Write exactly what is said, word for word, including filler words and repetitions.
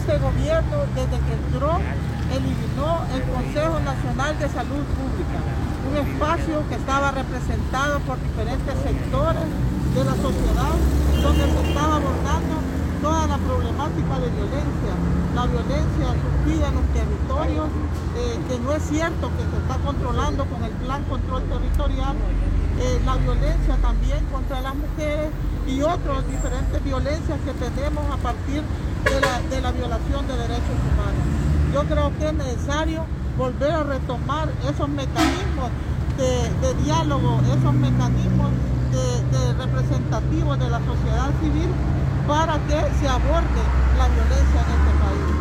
este gobierno, desde que entró, eliminó el Consejo Nacional de Salud Pública, un espacio que estaba representado por diferentes sectores de la sociedad, donde se estaba abordando toda la problemática de violencia, la violencia surgida en los territorios, eh, que no es cierto que se está controlando con el Plan Control Territorial, eh, la violencia también contra las mujeres y otras diferentes violencias que tenemos a partir de la, de la violación de derechos humanos. Yo creo que es necesario volver a retomar esos mecanismos de, de diálogo, esos mecanismos de, de representativos de la sociedad civil para que se aborde la violencia en este país.